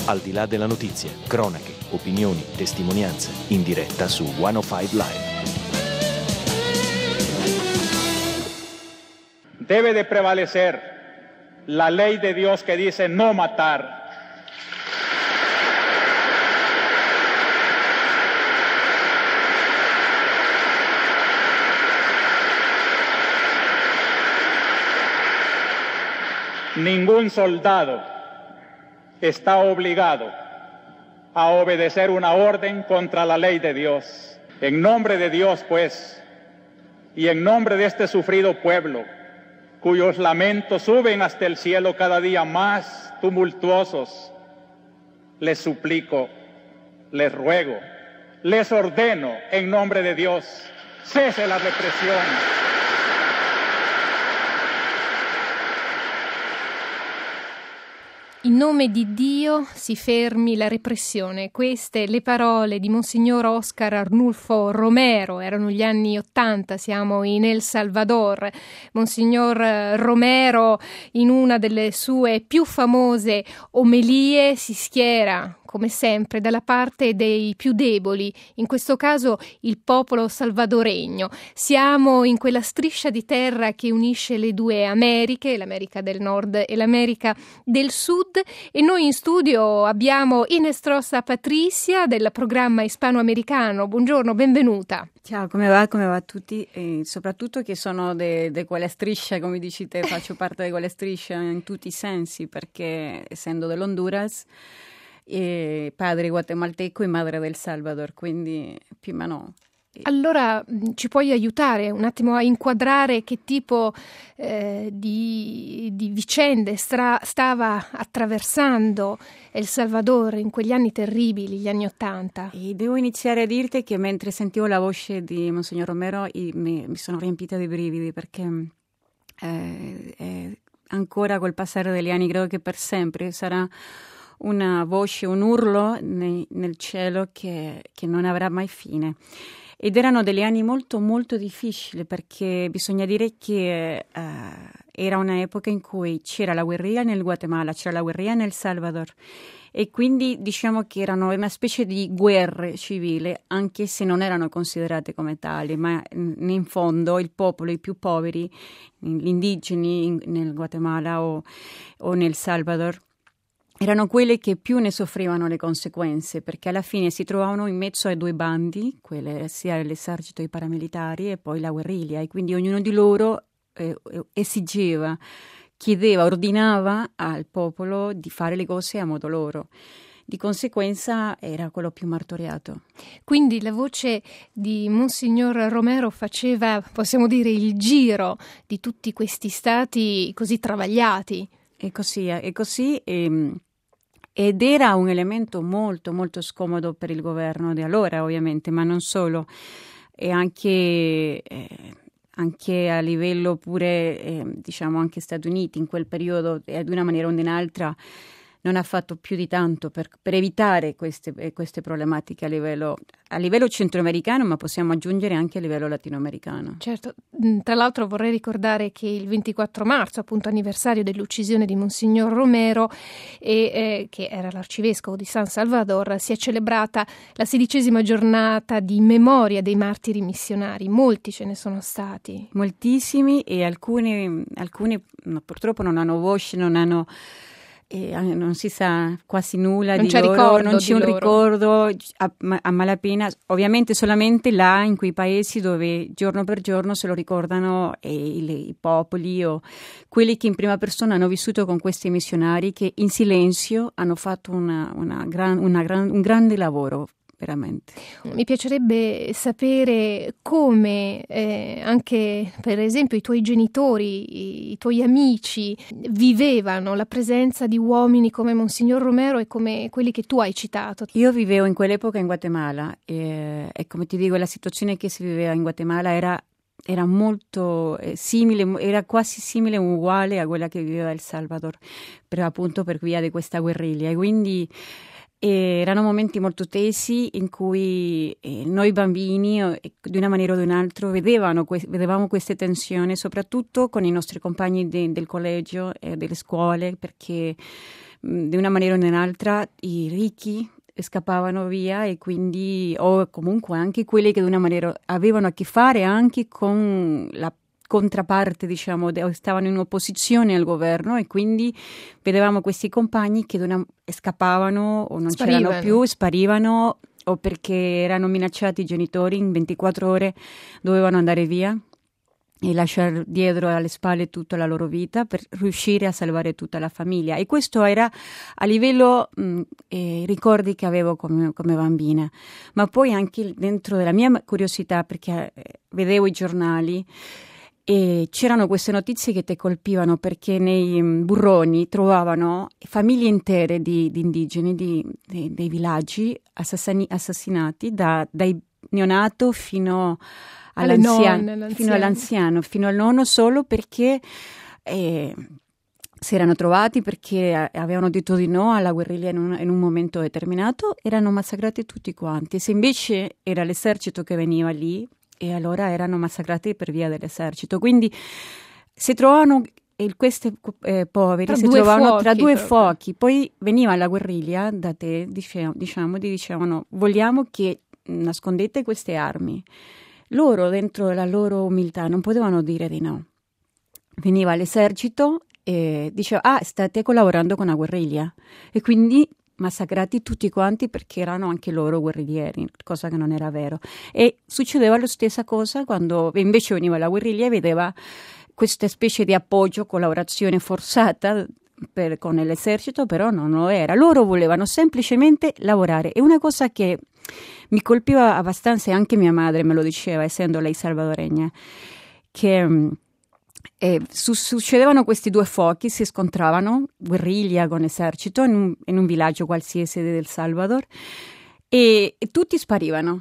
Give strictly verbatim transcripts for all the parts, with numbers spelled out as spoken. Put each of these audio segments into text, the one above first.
Al di là della notizia, cronache, opinioni, testimonianze, in diretta su centocinque Live. Debe de prevalecer la ley de Dios que dice no matar. Ningún soldado está obligado a obedecer una orden contra la ley de Dios. En nombre de Dios, pues, y en nombre de este sufrido pueblo, cuyos lamentos suben hasta el cielo cada día más tumultuosos, les suplico, les ruego, les ordeno en nombre de Dios, cese la represión. In nome di Dio si fermi la repressione. Queste le parole di Monsignor Oscar Arnulfo Romero. Erano gli anni ottanta, siamo in El Salvador. Monsignor Romero, in una delle sue più famose omelie, si schiera come sempre dalla parte dei più deboli, in questo caso il popolo salvadoregno. Siamo in quella striscia di terra che unisce le due Americhe, l'America del Nord e l'America del Sud, e noi in studio abbiamo Inestrosa Patricia del programma ispanoamericano. Buongiorno, benvenuta. Ciao, come va? Come va a tutti? E soprattutto che sono di quella striscia, come dici te, faccio parte di quella striscia in tutti i sensi, perché essendo dell'Honduras, e padre guatemalteco e madre del Salvador, quindi più o meno. Allora ci puoi aiutare un attimo a inquadrare che tipo eh, di, di vicende stra- stava attraversando El Salvador in quegli anni terribili, gli anni Ottanta? E devo iniziare a dirti che mentre sentivo la voce di Monsignor Romero mi, mi sono riempita di brividi, perché eh, eh, ancora col passare degli anni credo che per sempre sarà una voce, un urlo nei, nel cielo che, che non avrà mai fine. Ed erano degli anni molto molto difficili, perché bisogna dire che uh, era un'epoca in cui c'era la guerriglia nel Guatemala, c'era la guerriglia nel Salvador, e quindi diciamo che erano una specie di guerre civili, anche se non erano considerate come tali, ma in, in fondo il popolo, i più poveri, gli indigeni in, nel Guatemala o, o nel Salvador, erano quelle che più ne soffrivano le conseguenze, perché alla fine si trovavano in mezzo ai due bandi, quelle, sia l'esercito e i paramilitari e poi la guerriglia, e quindi ognuno di loro eh, esigeva, chiedeva, ordinava al popolo di fare le cose a modo loro. Di conseguenza era quello più martoriato. Quindi la voce di Monsignor Romero faceva, possiamo dire, il giro di tutti questi stati così travagliati. E così, è così. E, ed era un elemento molto molto scomodo per il governo di allora, ovviamente, ma non solo, e anche, eh, anche a livello pure, eh, diciamo anche Stati Uniti in quel periodo, e ad una maniera o in un'altra, non ha fatto più di tanto per, per evitare queste, queste problematiche a livello, a livello centroamericano, ma possiamo aggiungere anche a livello latinoamericano. Certo, tra l'altro vorrei ricordare che il ventiquattro marzo, appunto anniversario dell'uccisione di Monsignor Romero, e, eh, che era l'arcivescovo di San Salvador, si è celebrata la sedicesima giornata di memoria dei martiri missionari. Molti ce ne sono stati. Moltissimi, e alcuni, alcuni no, purtroppo non hanno voce, non hanno... E non si sa quasi nulla non di c'è loro, ricordo non c'è un loro. ricordo a, a malapena, ovviamente solamente là in quei paesi dove giorno per giorno se lo ricordano e i, i popoli o quelli che in prima persona hanno vissuto con questi missionari, che in silenzio hanno fatto una, una gran, una gran, un grande lavoro. Veramente. Mi piacerebbe sapere come eh, anche per esempio i tuoi genitori, i, i tuoi amici vivevano la presenza di uomini come Monsignor Romero e come quelli che tu hai citato. Io vivevo in quell'epoca in Guatemala e, e come ti dico, la situazione che si viveva in Guatemala era era molto eh, simile, era quasi simile, uguale a quella che viveva El Salvador, per, appunto per via di questa guerriglia, e quindi E erano momenti molto tesi in cui eh, noi bambini, eh, di una maniera o di un'altra, vedevano, que- vedevamo queste tensioni, soprattutto con i nostri compagni de- del collegio e delle scuole, perché di una maniera o nell'altra i ricchi scappavano via e quindi, o comunque anche quelli che di una maniera avevano a che fare anche con la contraparte, diciamo, stavano in opposizione al governo, e quindi vedevamo questi compagni che una, scappavano o non sparivano. c'erano più, sparivano, o perché erano minacciati i genitori, in ventiquattro ore dovevano andare via e lasciare dietro alle spalle tutta la loro vita per riuscire a salvare tutta la famiglia. E questo era a livello mh, eh, ricordi che avevo come, come bambina, ma poi anche dentro della mia curiosità, perché eh, vedevo i giornali e c'erano queste notizie che ti colpivano, perché nei burroni trovavano famiglie intere di, di indigeni, di, di, dei villaggi assassini, assassinati da, dai neonato fino all'anziano, nonne, fino all'anziano, fino al nonno, solo perché eh, si erano trovati, perché avevano detto di no alla guerriglia in un, in un momento determinato, erano massacrati tutti quanti. Se invece era l'esercito che veniva lì, e allora erano massacrati per via dell'esercito. Quindi si trovavano, e questi eh, poveri tra si due trovavano fuochi, tra due proprio. fuochi. Poi veniva la guerriglia da te, diciamo, diciamo, dicevano: vogliamo che nascondete queste armi. Loro, dentro la loro umiltà, non potevano dire di no. Veniva l'esercito e diceva: ah, state collaborando con la guerriglia, e quindi massacrati tutti quanti perché erano anche loro guerriglieri, cosa che non era vero. E succedeva la stessa cosa quando invece veniva la guerriglia e vedeva questa specie di appoggio, collaborazione forzata per, con l'esercito, però non lo era. Loro volevano semplicemente lavorare. E una cosa che mi colpiva abbastanza, e anche mia madre me lo diceva, essendo lei salvadoregna, che eh, su- succedevano questi due fuochi, si scontravano, guerriglia con esercito, in un, in un villaggio qualsiasi del Salvador, e, e tutti sparivano.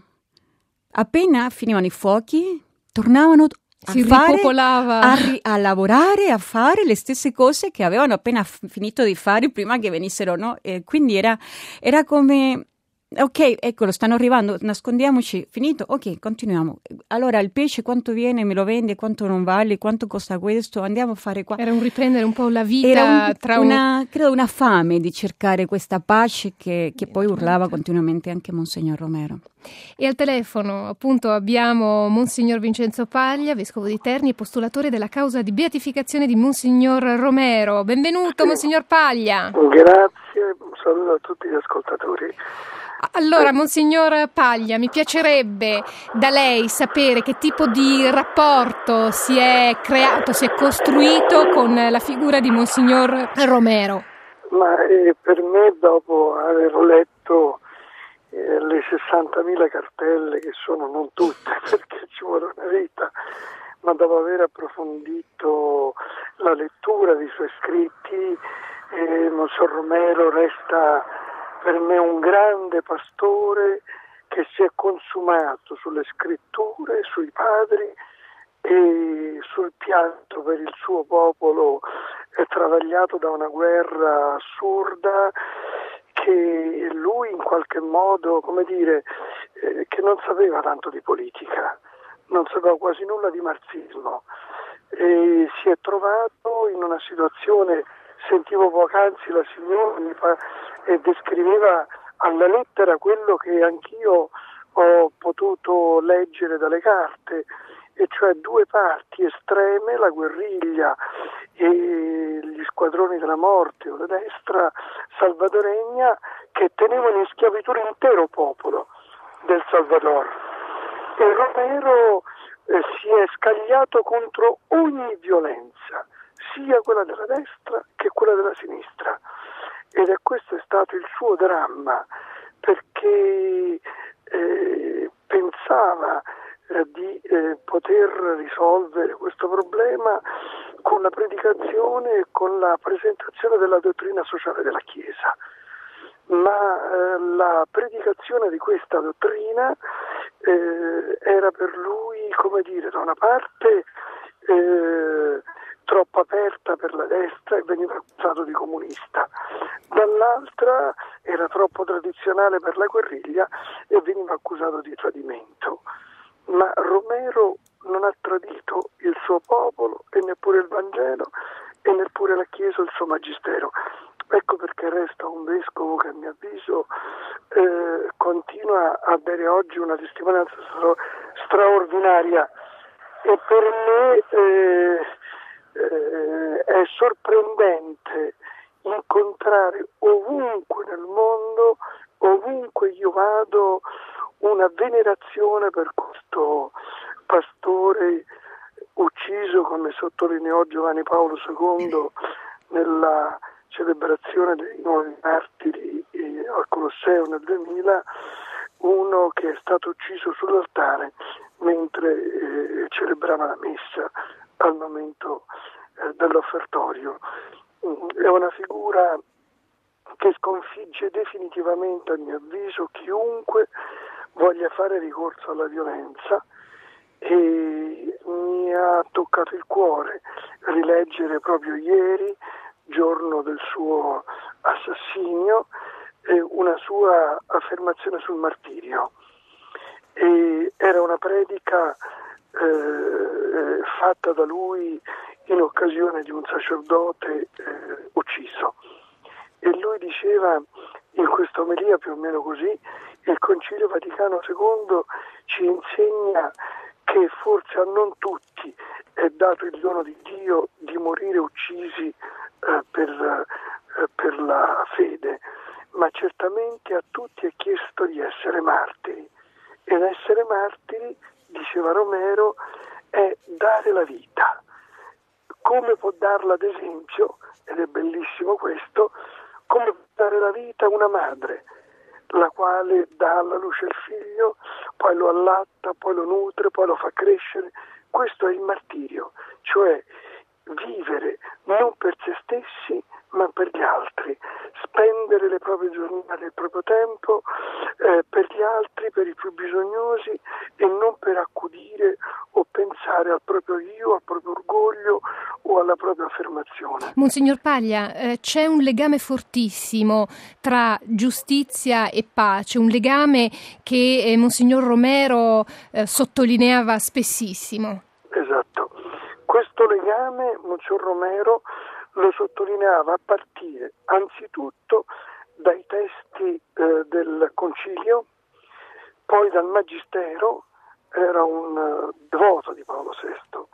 Appena finivano i fuochi, tornavano a si fare, ripopolava. A, ri- a lavorare, a fare le stesse cose che avevano appena f- finito di fare prima che venissero, no? E quindi era, era come: ok, eccolo, stanno arrivando, nascondiamoci, finito, ok, continuiamo. Allora il pesce quanto viene, me lo vende, quanto non vale, quanto costa questo, andiamo a fare qua. Era un riprendere un po' la vita. Era un, tra una, un... credo una fame di cercare questa pace che, che poi urlava continuamente anche Monsignor Romero. E al telefono appunto abbiamo Monsignor Vincenzo Paglia, vescovo di Terni e postulatore della causa di beatificazione di Monsignor Romero. Benvenuto, sì. Monsignor Paglia. Grazie, un saluto a tutti gli ascoltatori. Allora, Monsignor Paglia, mi piacerebbe da lei sapere che tipo di rapporto si è creato, si è costruito con la figura di Monsignor Romero. Ma eh, per me, dopo aver letto eh, le sessantamila cartelle, che sono non tutte perché ci vuole una vita, ma dopo aver approfondito la lettura dei suoi scritti, eh, Monsignor Romero resta per me un grande pastore che si è consumato sulle scritture, sui padri e sul pianto per il suo popolo eh, travagliato da una guerra assurda, che lui in qualche modo, come dire, eh, che non sapeva tanto di politica, non sapeva quasi nulla di marxismo, e si è trovato in una situazione. Sentivo poc'anzi la signora mi fa, e descriveva alla lettera quello che anch'io ho potuto leggere dalle carte, e cioè due parti estreme, la guerriglia e gli squadroni della morte o la destra salvadoregna, che tenevano in schiavitù l'intero popolo del Salvador. E Romero eh, si è scagliato contro ogni violenza, sia quella della destra che quella della sinistra, ed è questo è stato il suo dramma, perché eh, pensava eh, di eh, poter risolvere questo problema con la predicazione e con la presentazione della dottrina sociale della Chiesa, ma eh, la predicazione di questa dottrina eh, era per lui, come dire, da una parte eh, troppo aperta per la destra e veniva accusato di comunista, dall'altra era troppo tradizionale per la guerriglia e veniva accusato di tradimento. Ma Romero non ha tradito il suo popolo e neppure il Vangelo e neppure la Chiesa o il suo magistero. Ecco perché resta un vescovo che a mio avviso eh, continua a dare oggi una testimonianza stra- straordinaria e per me eh, eh, è sorprendente incontrare ovunque nel mondo, ovunque io vado, una venerazione per questo pastore ucciso, come sottolineò Giovanni Paolo secondo nella celebrazione dei nuovi martiri al Colosseo nel duemila, uno che è stato ucciso sull'altare mentre eh, celebrava la messa al momento eh, dell'offertorio. È una figura che sconfigge definitivamente, a mio avviso, chiunque voglia fare ricorso alla violenza, e mi ha toccato il cuore rileggere proprio ieri, giorno del suo assassinio, eh, una sua affermazione sul martirio. E era una predica eh, fatta da lui in occasione di un sacerdote eh, ucciso, e lui diceva in questa omelia più o meno così: il Concilio Vaticano secondo ci insegna che forse a non tutti è dato il dono di Dio di morire uccisi eh, per, eh, per la fede, ma certamente a tutti è chiesto di essere martiri, ed essere martiri, diceva Romero, è dare la vita. Come può darla, ad esempio, ed è bellissimo questo, come può dare la vita una madre, la quale dà alla luce il figlio, poi lo allatta, poi lo nutre, poi lo fa crescere. Questo è il martirio, cioè vivere non per se stessi ma per gli altri, spendere le proprie giornate, il proprio tempo eh, per gli altri, per i più bisognosi, e non per accudire o pensare al proprio io, al proprio orgoglio o alla propria affermazione. Monsignor Paglia, eh, c'è un legame fortissimo tra giustizia e pace, un legame che eh, Monsignor Romero eh, sottolineava spessissimo. Esatto. Questo legame Monsignor Romero lo sottolineava a partire anzitutto dai testi eh, del Concilio, poi dal Magistero. Era un uh, devoto di Paolo sesto,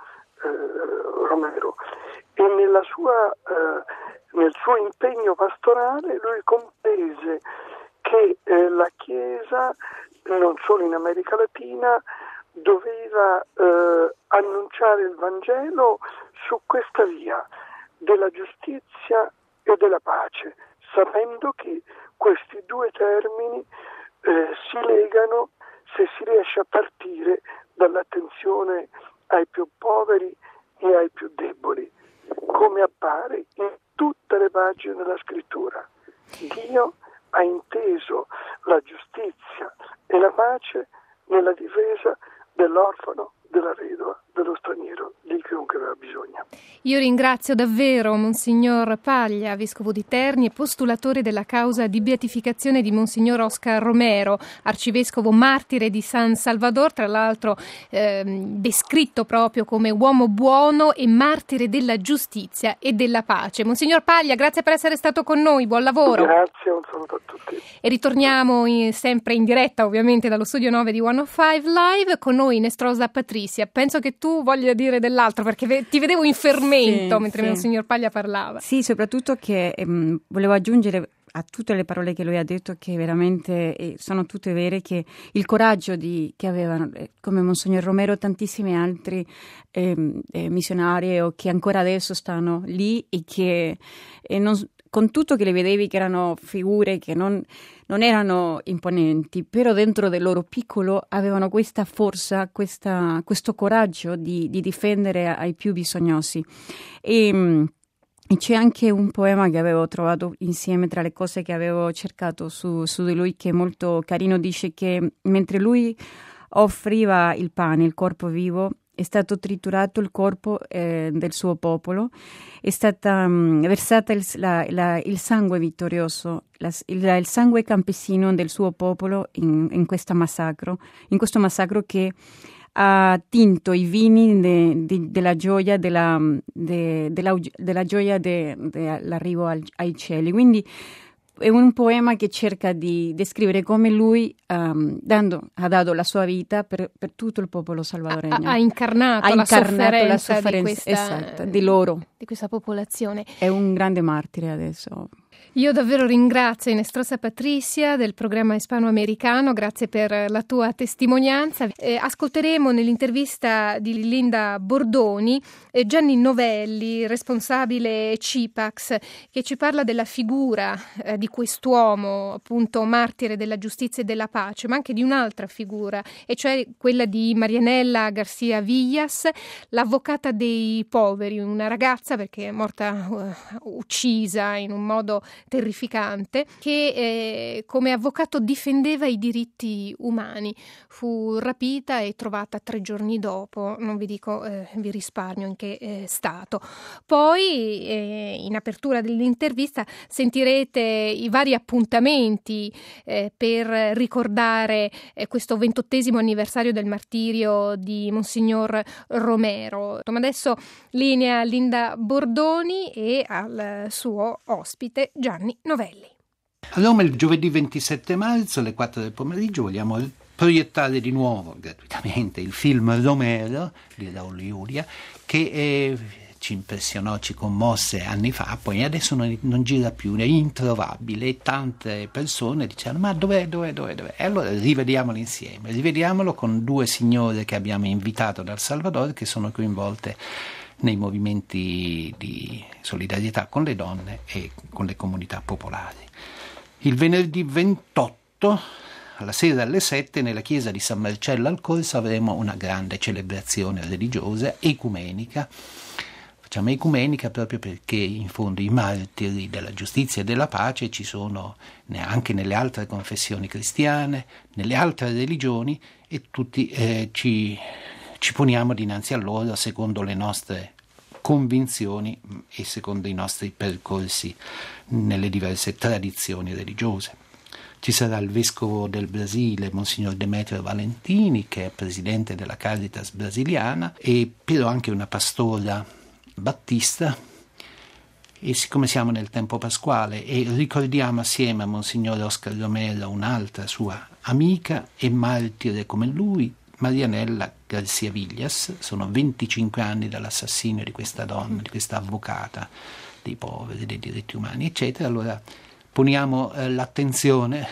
eh, Romero, e nella sua, eh, nel suo impegno pastorale lui comprese che eh, la Chiesa, non solo in America Latina, doveva eh, annunciare il Vangelo su questa via della giustizia e della pace, sapendo che questi due termini eh, si legano se si riesce a partire dall'attenzione ai più poveri e ai più deboli, come appare in tutte le pagine della Scrittura. Dio ha inteso la giustizia e la pace nella difesa dell'orfano, della vedova, dello straniero, di chiunque aveva bisogno. Io ringrazio davvero Monsignor Paglia, vescovo di Terni e postulatore della causa di beatificazione di Monsignor Oscar Romero, arcivescovo martire di San Salvador, tra l'altro eh, descritto proprio come uomo buono e martire della giustizia e della pace. Monsignor Paglia, grazie per essere stato con noi, buon lavoro. Grazie, un saluto a tutti. E ritorniamo in, sempre in diretta ovviamente dallo studio nove di centocinque Live, con noi Nestrosa Patrizia. Penso che tu voglia dire dell'altro, perché ve- ti vedevo in fermento sì, mentre sì. Monsignor Paglia parlava. Sì, soprattutto che ehm, volevo aggiungere a tutte le parole che lui ha detto, che veramente eh, sono tutte vere, che il coraggio di, che avevano, eh, come Monsignor Romero, tantissimi altri eh, eh, missionari o che ancora adesso stanno lì e che eh, non, con tutto che le vedevi che erano figure che non, non erano imponenti, però dentro del loro piccolo avevano questa forza, questa, questo coraggio di, di difendere ai più bisognosi. E, E c'è anche un poema che avevo trovato insieme tra le cose che avevo cercato su, su di lui, che è molto carino. Dice che mentre lui offriva il pane, il corpo vivo, è stato triturato il corpo eh, del suo popolo, è stata um, versata il, la, la, il sangue vittorioso, la, il, il sangue campesino del suo popolo in, in, questa massacro, in questo massacro che ha tinto i vini de, de, della gioia della, de, della, della gioia de, dell'arrivo al, ai cieli. Quindi è un poema che cerca di descrivere come lui um, dando, ha dato la sua vita per, per tutto il popolo salvadoregno. Ha, ha incarnato, ha la, incarnato sofferenza la sofferenza di questa, esatto, di loro. Di questa popolazione. È un grande martire adesso. Io davvero ringrazio Inestrosa Patricia del programma ispanoamericano, grazie per la tua testimonianza. Eh, ascolteremo nell'intervista di Linda Bordoni eh, Gianni Novelli, responsabile CIPAX, che ci parla della figura eh, di quest'uomo, appunto martire della giustizia e della pace, ma anche di un'altra figura, e cioè quella di Marianella Garcia Villas, l'avvocata dei poveri, una ragazza perché è morta uh, uccisa in un modo terrificante, che eh, come avvocato difendeva i diritti umani. Fu rapita e trovata tre giorni dopo, non vi dico, eh, vi risparmio in che eh, stato. Poi eh, in apertura dell'intervista sentirete i vari appuntamenti eh, per ricordare eh, questo ventottesimo anniversario del martirio di Monsignor Romero. Ma adesso linea Linda Bordoni e al suo ospite Gianni Novelli. A Roma il giovedì ventisette marzo alle quattro del pomeriggio vogliamo proiettare di nuovo gratuitamente il film Romero di Raul Julia, che eh, ci impressionò, ci commosse anni fa, poi adesso non, non gira più, è introvabile, e tante persone dicevano ma dov'è, dov'è, dov'è, dov'è? E allora rivediamolo insieme, rivediamolo con due signore che abbiamo invitato dal Salvador, che sono coinvolte nei movimenti di solidarietà con le donne e con le comunità popolari. Il venerdì ventotto, alla sera alle sette, nella chiesa di San Marcello al Corso avremo una grande celebrazione religiosa ecumenica. Facciamo ecumenica proprio perché in fondo i martiri della giustizia e della pace ci sono anche nelle altre confessioni cristiane, nelle altre religioni, e tutti eh, ci, ci poniamo dinanzi a loro secondo le nostre convinzioni e secondo i nostri percorsi nelle diverse tradizioni religiose. Ci sarà il vescovo del Brasile, Monsignor Demetrio Valentini, che è presidente della Caritas brasiliana, e però anche una pastora battista. E siccome siamo nel tempo pasquale e ricordiamo assieme a Monsignor Oscar Romero un'altra sua amica e martire come lui, Marianella Garcia Villas, sono venticinque anni dall'assassinio di questa donna, di questa avvocata dei poveri, dei diritti umani, eccetera. Allora poniamo eh, l'attenzione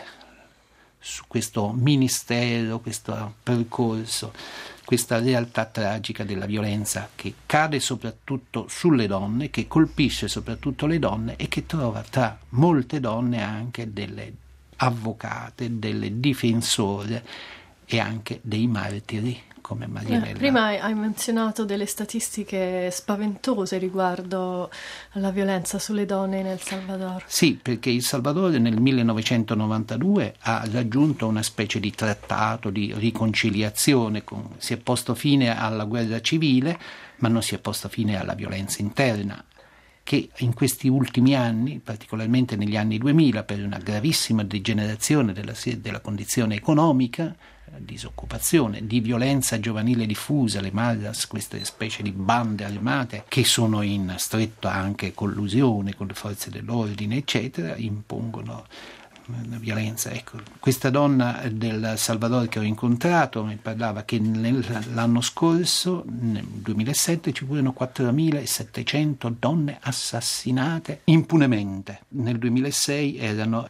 su questo ministero, questo percorso, questa realtà tragica della violenza che cade soprattutto sulle donne, che colpisce soprattutto le donne e che trova tra molte donne anche delle avvocate, delle difensore e anche dei martiri come Marianella. Eh, prima hai menzionato delle statistiche spaventose riguardo alla violenza sulle donne nel Salvador. Sì, perché il Salvador nel millenovecentonovantadue ha raggiunto una specie di trattato di riconciliazione, con, si è posto fine alla guerra civile, ma non si è posto fine alla violenza interna, che in questi ultimi anni, particolarmente negli anni duemila, per una gravissima degenerazione della, della condizione economica, disoccupazione, di violenza giovanile diffusa, le Maras, queste specie di bande armate che sono in stretta anche collusione con le forze dell'ordine, eccetera, impongono una violenza. Ecco, questa donna del Salvador che ho incontrato mi parlava che nell'anno scorso, nel duemilasette, ci furono quattromilasettecento donne assassinate impunemente. Nel duemilasei erano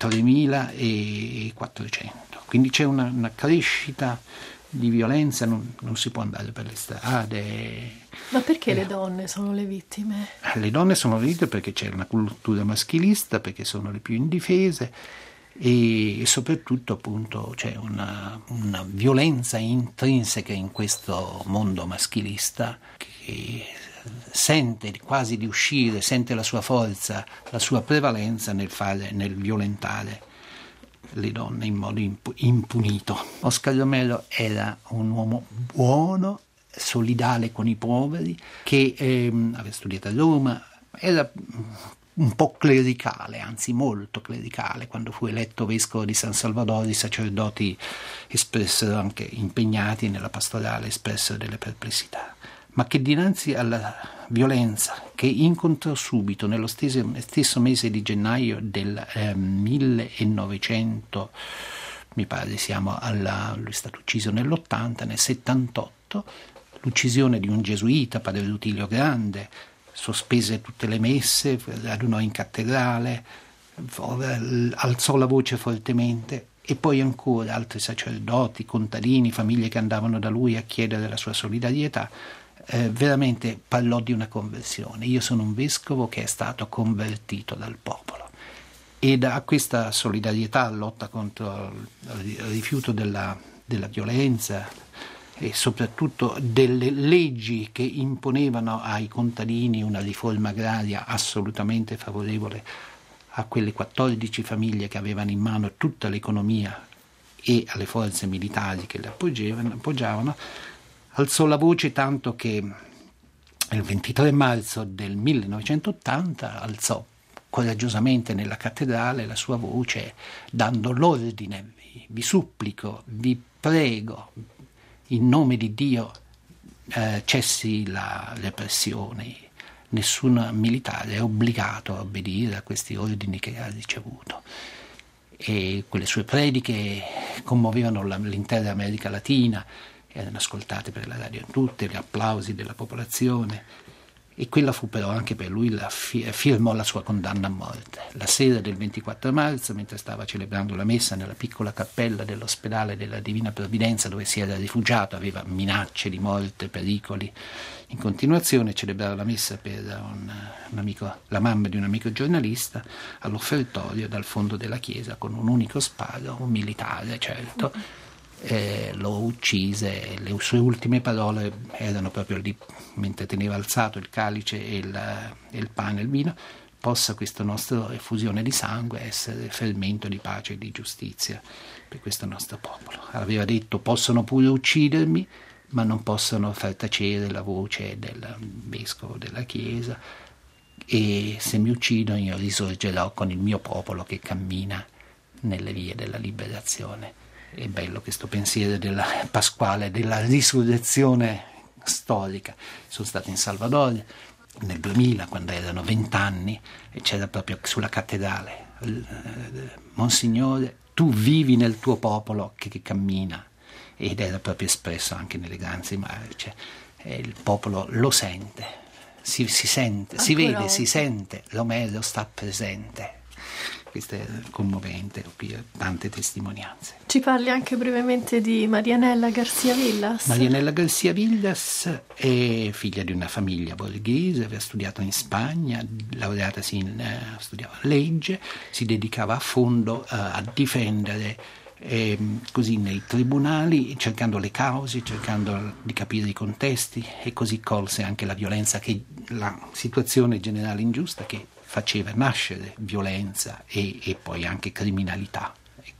tremilaquattrocento. Quindi c'è una, una crescita di violenza, non, non si può andare per le strade. Ma perché eh, le donne sono le vittime? Le donne sono le vittime perché c'è una cultura maschilista, perché sono le più indifese e, e soprattutto appunto c'è una, una violenza intrinseca in questo mondo maschilista che sente quasi di uscire, sente la sua forza, la sua prevalenza nel fare, nel violentare le donne in modo imp- impunito. Oscar Romero era un uomo buono, solidale con i poveri, che ehm, aveva studiato a Roma, era un po' clericale, anzi molto clericale. Quando fu eletto vescovo di San Salvador, i sacerdoti espressero, anche impegnati nella pastorale, espressero delle perplessità, ma che dinanzi alla violenza che incontrò subito nello stesso, stesso mese di gennaio del eh, millenovecento, mi pare siamo alla, lui è stato ucciso nell'ottanta, nel settantotto, l'uccisione di un gesuita, padre Rutilio Grande, sospese tutte le messe, radunò in cattedrale, alzò la voce fortemente, e poi ancora altri sacerdoti, contadini, famiglie che andavano da lui a chiedere la sua solidarietà. Eh, veramente parlò di una conversione. Io sono un vescovo che è stato convertito dal popolo, e da questa solidarietà, lotta contro il rifiuto della, della violenza e soprattutto delle leggi che imponevano ai contadini una riforma agraria assolutamente favorevole a quelle quattordici famiglie che avevano in mano tutta l'economia e alle forze militari che le appoggiavano, appoggiavano alzò la voce, tanto che il ventitré marzo del millenovecentottanta alzò coraggiosamente nella cattedrale la sua voce, dando l'ordine: vi, vi supplico, vi prego, in nome di Dio, eh, cessi la repressione. Nessun militare è obbligato a obbedire a questi ordini che ha ricevuto. E quelle sue prediche commuovevano la, l'intera America Latina, erano ascoltate per la radio tutte, gli applausi della popolazione, e quella fu però anche per lui, la fi- firmò la sua condanna a morte. La sera del ventiquattro marzo, mentre stava celebrando la messa nella piccola cappella dell'ospedale della Divina Provvidenza, dove si era rifugiato, aveva minacce di morte, pericoli in continuazione, celebrava la messa per un, un amico, la mamma di un amico giornalista, all'offertorio dal fondo della chiesa, con un unico sparo, un militare, certo, Eh, lo uccise. Le sue ultime parole erano proprio lì, mentre teneva alzato il calice e il, e il pane e il vino: possa questa nostra effusione di sangue essere fermento di pace e di giustizia per questo nostro popolo. Aveva detto: possono pure uccidermi, ma non possono far tacere la voce del vescovo della chiesa, e se mi uccidono io risorgerò con il mio popolo che cammina nelle vie della liberazione. È bello questo pensiero della pasquale, della risurrezione storica. Sono stato in Salvador nel duemila, quando erano vent'anni, e c'era proprio sulla cattedrale: Monsignore, tu vivi nel tuo popolo che, che cammina, ed era proprio espresso anche nell'eleganza, ma cioè, il popolo lo sente, si, si sente, Ancora si vede, oggi. Si sente, Romero sta presente. Questo è commovente, tante testimonianze. Ci parli anche brevemente di Marianella Garcia Villas? Marianella Garcia Villas è figlia di una famiglia borghese, aveva studiato in Spagna, laureatasi in eh, studiava legge, si dedicava a fondo eh, a difendere eh, così nei tribunali, cercando le cause, cercando di capire i contesti, e così colse anche la violenza, che la situazione generale ingiusta che faceva nascere violenza e, e poi anche criminalità,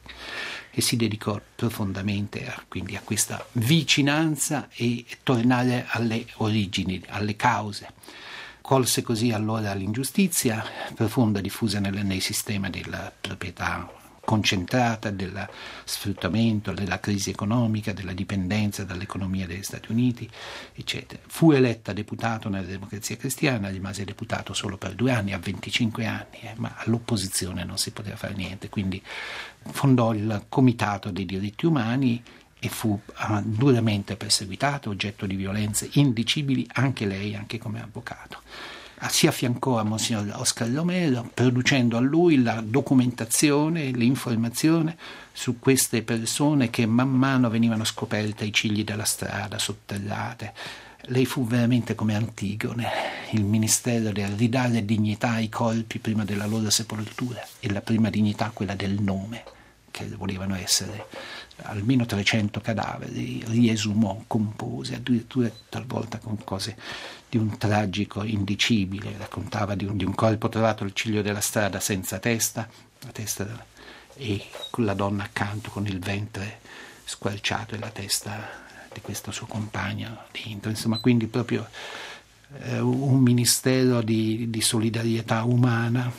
e si dedicò profondamente a, quindi a questa vicinanza e tornare alle origini, alle cause. Colse così allora l'ingiustizia profonda diffusa nel, nel sistema della proprietà concentrata, del sfruttamento, della crisi economica, della dipendenza dall'economia degli Stati Uniti, eccetera. Fu eletta deputato nella Democrazia Cristiana, rimase deputato solo per due anni, a venticinque anni, eh, ma all'opposizione non si poteva fare niente, quindi fondò il Comitato dei diritti umani e fu uh, duramente perseguitato, oggetto di violenze indicibili, anche lei, anche come avvocato. Si affiancò a Monsignor Oscar Romero, producendo a lui la documentazione, l'informazione su queste persone che man mano venivano scoperte ai cigli della strada, sotterrate. Lei fu veramente come Antigone, il ministero del ridare dignità ai corpi prima della loro sepoltura, e la prima dignità quella del nome, che volevano essere almeno trecento cadaveri, riesumò, compose, addirittura talvolta con cose di un tragico indicibile. Raccontava di un, di un corpo trovato al ciglio della strada senza testa, la testa della, e con la donna accanto con il ventre squarciato e la testa di questo suo compagno dentro. Insomma, quindi proprio eh, un ministero di, di solidarietà umana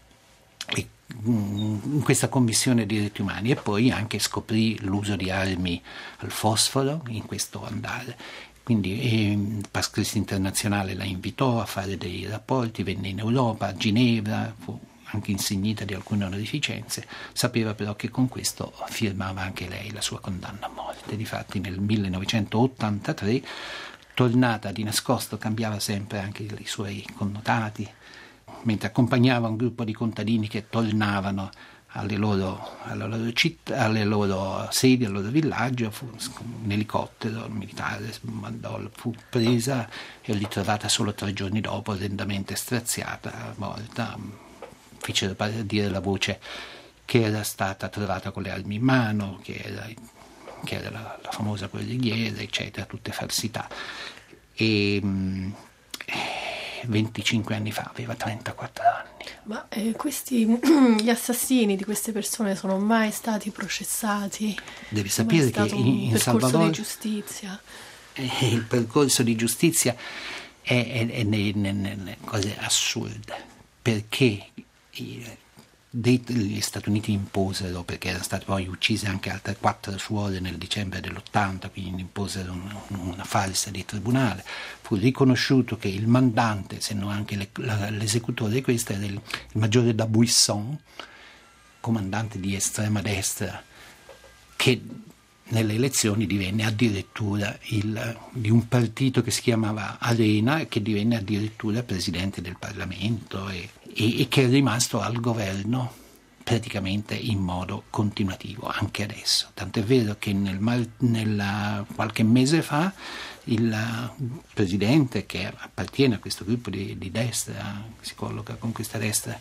e, in questa commissione dei diritti umani, e poi anche scoprì l'uso di armi al fosforo in questo andare. Quindi eh, Pax Christi Internazionale la invitò a fare dei rapporti, venne in Europa, a Ginevra, fu anche insignita di alcune onorificenze. Sapeva però che con questo firmava anche lei la sua condanna a morte. Difatti nel millenovecentottantatré, tornata di nascosto, cambiava sempre anche i suoi connotati, mentre accompagnava un gruppo di contadini che tornavano alle loro, alle loro città, alle loro sedi, al loro villaggio, fu un elicottero militare, mandò, fu presa e ritrovata solo tre giorni dopo, orrendamente straziata, morta. Fecero dire la voce che era stata trovata con le armi in mano, che era, che era la, la famosa guerrigliera, eccetera, tutte falsità. E mh, venticinque anni fa, aveva trentaquattro anni. Ma eh, questi, gli assassini di queste persone sono mai stati processati? Devi sapere che in, in Salvador di giustizia. Eh, il percorso di giustizia è, è, è nelle cose assurde, perché i, dei, gli Stati Uniti imposero, perché erano state poi uccise anche altre quattro suore nel dicembre dell'ottanta, quindi imposero un, una farsa di tribunale. Fu riconosciuto che il mandante, se non anche le, la, l'esecutore di questo, era il, il maggiore Dabuisson, comandante di estrema destra, che nelle elezioni divenne addirittura il, di un partito che si chiamava Arena, e che divenne addirittura presidente del Parlamento e, e, e che è rimasto al governo praticamente in modo continuativo anche adesso. Tant'è vero che nel, nel, qualche mese fa il presidente, che appartiene a questo gruppo di, di destra, si colloca con questa destra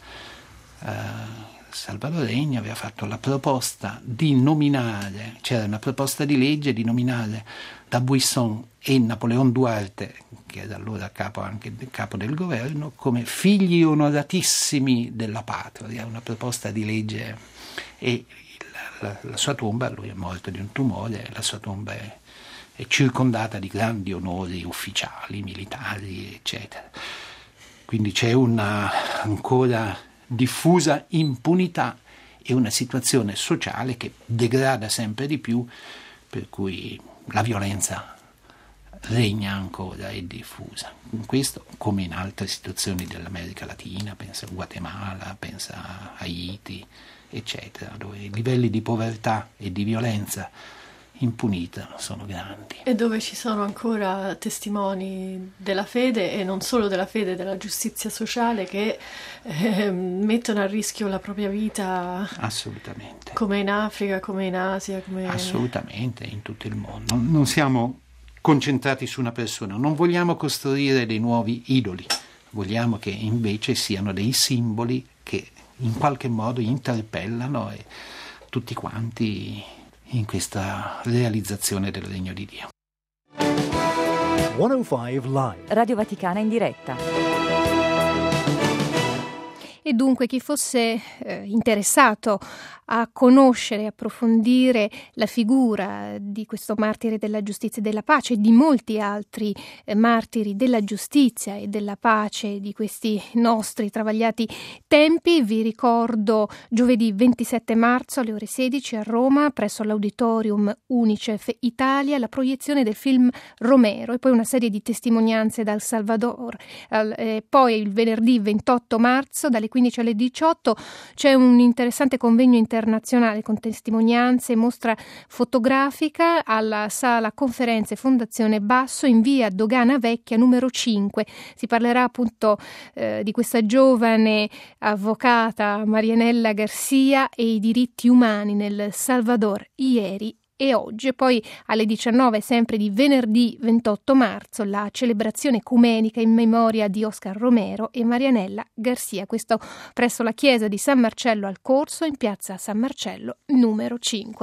uh, salvadoregna, aveva fatto la proposta di nominare, c'era una proposta di legge di nominare Dabuisson e Napoleon Duarte, che era allora capo anche capo del governo, come figli onoratissimi della patria, una proposta di legge. E la, la, la sua tomba, lui è morto di un tumore, la sua tomba è, è circondata di grandi onori ufficiali, militari, eccetera. Quindi c'è una ancora diffusa impunità e una situazione sociale che degrada sempre di più, per cui la violenza regna ancora e diffusa. In questo, come in altre situazioni dell'America Latina, pensa a Guatemala, pensa a Haiti, eccetera, dove i livelli di povertà e di violenza impunita sono grandi. E dove ci sono ancora testimoni della fede, e non solo della fede, della giustizia sociale, che eh, mettono a rischio la propria vita. Assolutamente. Come in Africa, come in Asia. Come... Assolutamente, in tutto il mondo. Non siamo concentrati su una persona, non vogliamo costruire dei nuovi idoli, vogliamo che invece siano dei simboli che in qualche modo interpellano e tutti quanti in questa realizzazione del Regno di Dio. centocinque Live. Radio Vaticana in diretta. E dunque chi fosse eh, interessato a conoscere e approfondire la figura di questo martire della giustizia e della pace e di molti altri eh, martiri della giustizia e della pace di questi nostri travagliati tempi, vi ricordo giovedì ventisette marzo alle ore sedici a Roma presso l'Auditorium Unicef Italia la proiezione del film Romero e poi una serie di testimonianze dal Salvador. Eh, poi il venerdì ventotto marzo dalle quindici alle diciotto c'è un interessante convegno internazionale con testimonianze e mostra fotografica alla sala conferenze Fondazione Basso in via Dogana Vecchia numero cinque. Si parlerà appunto eh, di questa giovane avvocata Marianella Garcia e i diritti umani nel Salvador ieri e oggi. E poi alle diciannove, sempre di venerdì ventotto marzo, la celebrazione ecumenica in memoria di Oscar Romero e Marianella Garcia, questo presso la chiesa di San Marcello al Corso in piazza San Marcello numero cinque.